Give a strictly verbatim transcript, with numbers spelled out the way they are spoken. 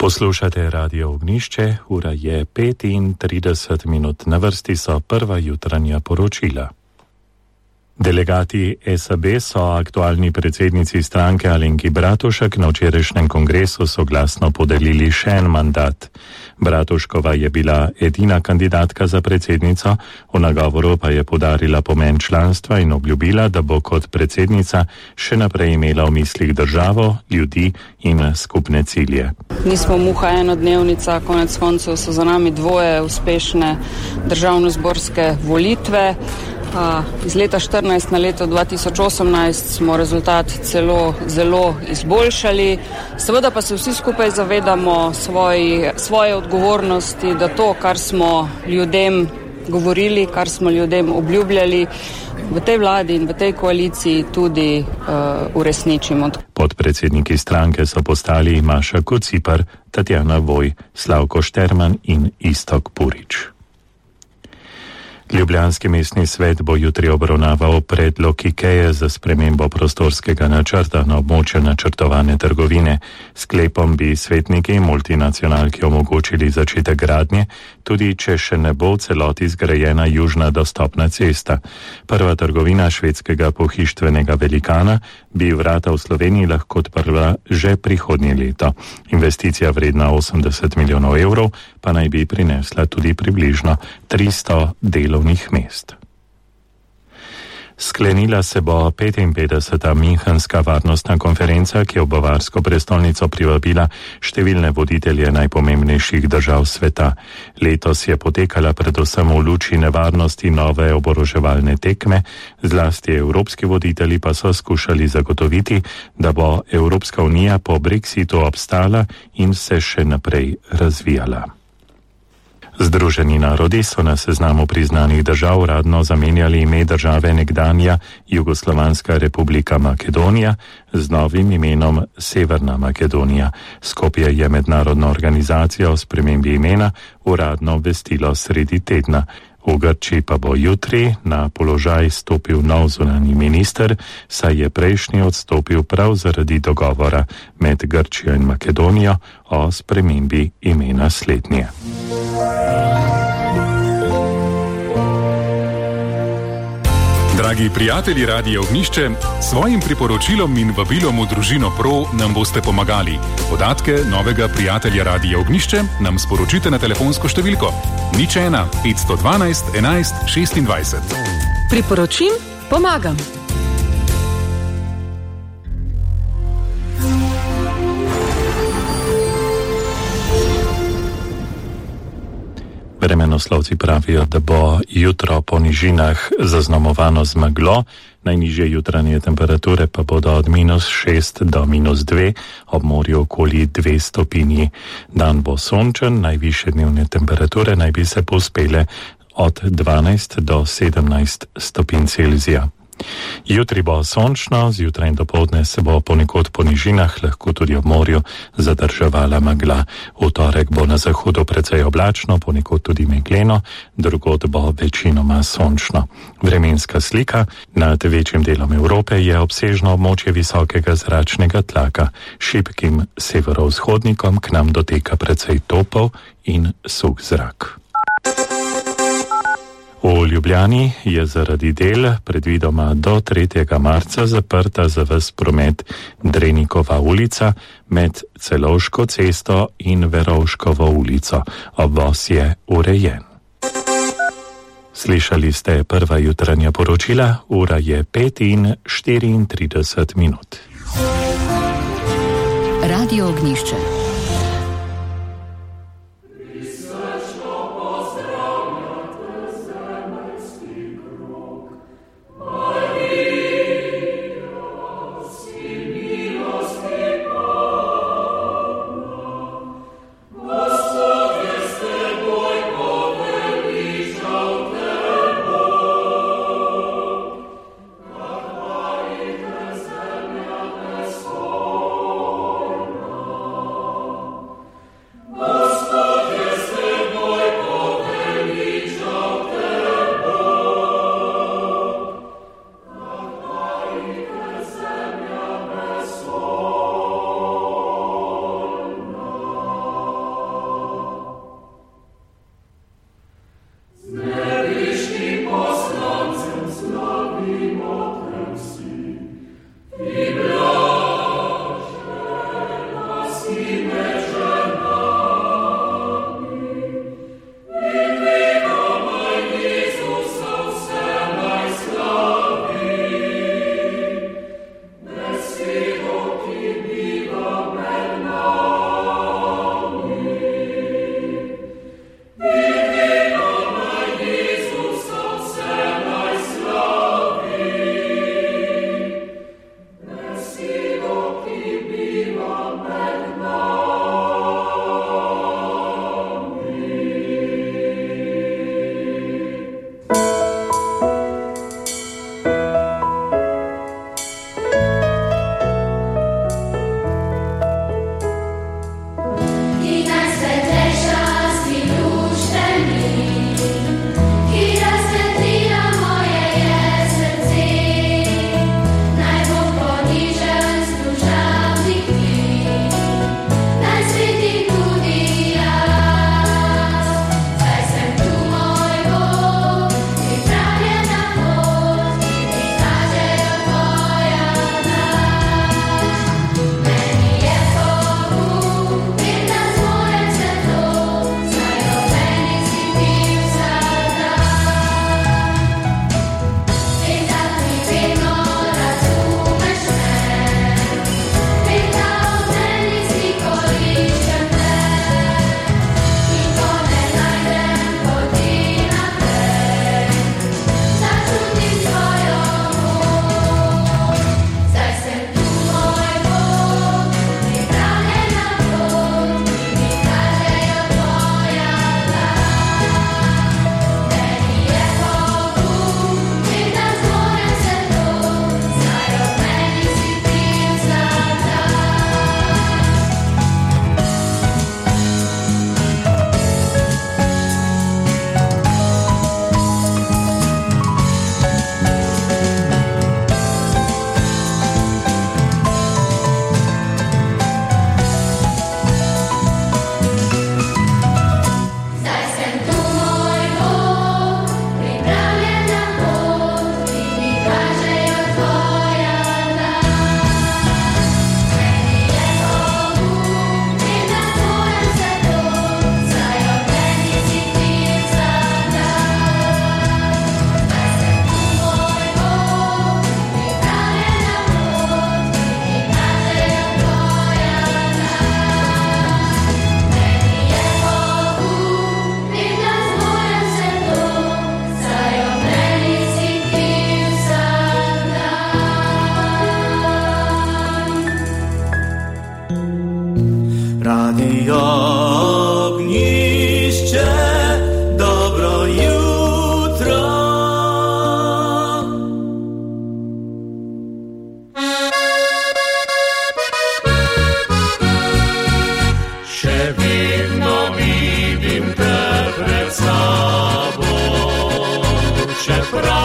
Poslušate Radio Ognišče, ura je petintrideset minut, na vrsti so prva jutranja poročila. Delegati S A B so aktualni predsednici stranke Alenki Bratušek na včerajšnjem kongresu soglasno podelili še en mandat. Bratuškova je bila edina kandidatka za predsednico, v nagovoru pa je poudarila pomen članstva in obljubila, da bo kot predsednica še naprej imela v mislih državo, ljudi in skupne cilje. Nismo muha enodnevnica, konec koncev so za nami dvoje uspešne državnozborske volitve. Iz leta štirinajst na leto dva tisoč osemnajst smo rezultat celo zelo izboljšali. Seveda pa se vsi skupaj zavedamo svoji, svoje odgovornosti, da to, kar smo ljudem govorili, kar smo ljudem obljubljali, v tej vladi in v tej koaliciji tudi uh, uresničimo. Podpredsedniki stranke so postali Maša Kociper, Tatjana Voj, Slavko Šterman in Istok Purič. Ljubljanski mestni svet bo jutri obravnaval predlog IKEA za spremembo prostorskega načrta na območju načrtovane trgovine. Sklepom bi svetniki multinacionalki omogočili začetek gradnje, tudi če še ne bo v celoti zgrajena južna dostopna cesta. Prva trgovina švedskega pohištvenega velikana bi vrata v Sloveniji lahko odprla že prihodnje leto. Investicija vredna osemdeset milijonov evrov pa naj bi prinesla tudi približno tristo delovnih mest. Sklenila se bo petinpetdeseta Münchenska varnostna konferenca, ki je v bavarsko prestolnico privabila številne voditelje najpomembnejših držav sveta. Letos je potekala predvsem v luči nevarnosti nove oboroževalne tekme, zlasti evropski voditelji pa so skušali zagotoviti, da bo Evropska unija po Brexitu obstala in se še naprej razvijala. Združeni narodi so na seznamu priznanih držav uradno zamenjali ime države nekdanja Jugoslovanska republika Makedonija z novim imenom Severna Makedonija. Skopje je mednarodno organizacijo o spremembi imena uradno obvestilo sredi tedna. V Grčiji pa bo jutri na položaj stopil nov zunanji minister, saj je prejšnji odstopil prav zaradi dogovora med Grčijo in Makedonijo o spremembi imena slednje. Dragi prijatelji Radia Ognišče, svojim priporočilom in vabilom v družino Pro nam boste pomagali. Podatke novega prijatelja Radia Ognišče nam sporočite na telefonsko številko nič ena petsto dvanajst enajst šestindvajset. Priporočim, pomagam. Vremenoslovci pravijo, da bo jutro po nižinah zaznamovano z meglo, najnižje jutranje temperature pa bodo od minus šest do minus dve, ob morju okoli dve stopinji. Dan bo sončen, najvišje dnevne temperature naj bi se povzpele od dvanajst do sedemnajst stopinj Celzija. Jutri bo sončno, zjutraj in dopoldne se bo ponekod po nižinah, lahko tudi ob morju, zadrževala megla. V torek bo na zahodu precej oblačno, ponekod tudi megleno, drugod bo večinoma sončno. Vremenska slika nad večjim delom Evrope je obsežno območje visokega zračnega tlaka. Šibkim severovzhodnikom k nam doteka precej topel in suh zrak. V Ljubljani je zaradi del predvidoma do tretjega marca zaprta za ves promet Drenikova ulica med Celovško cesto in Verovškovo ulico. Obvoz je urejen. Slišali ste prva jutranja poročila, ura je pet in štiriintrideset minut. Radio Ognišče. čeprav